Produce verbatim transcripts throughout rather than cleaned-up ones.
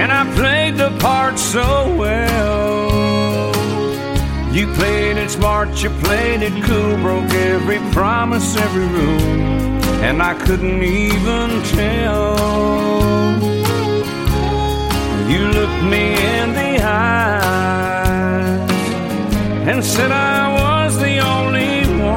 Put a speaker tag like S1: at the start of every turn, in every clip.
S1: and I played the part so well. You played it smart, you played it cool, broke every promise, every rule, and I couldn't even tell. You looked me in the eyes and said I was the only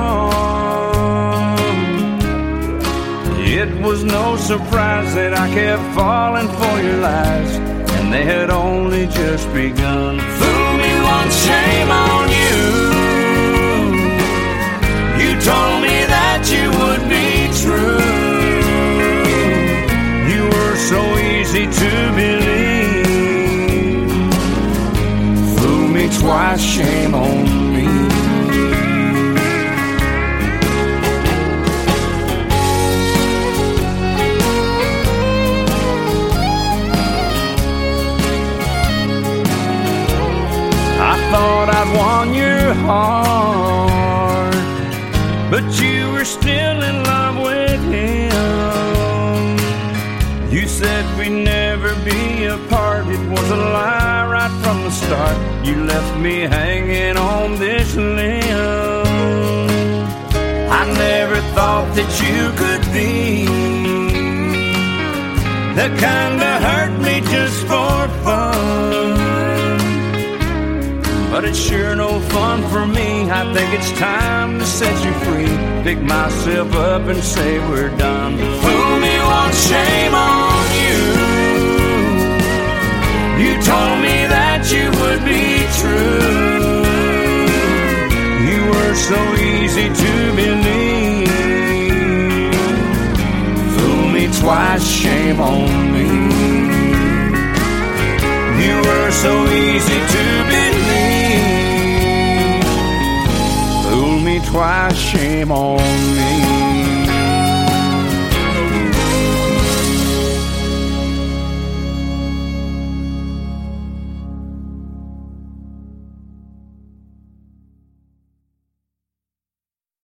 S1: one. It was no surprise that I kept falling for your lies, and they had only just begun. Fool me once, shame on you. You told me that you would be true. You were so easy to believe. Fool me twice, shame on me. I thought I'd won your heart, but you were still in love with him. You said we'd never be apart. It was a lie right from the start. You left me hanging on this limb. I never thought that you could be the kind that hurt me just for fun. But it's sure no fun for me. I think it's time to set you free. Pick myself up and say we're done. Fool me once, shame on you. You told me that you would be true. You were so easy to believe. Fool me twice, shame on me. You were so easy to believe. Fool me twice, shame on me.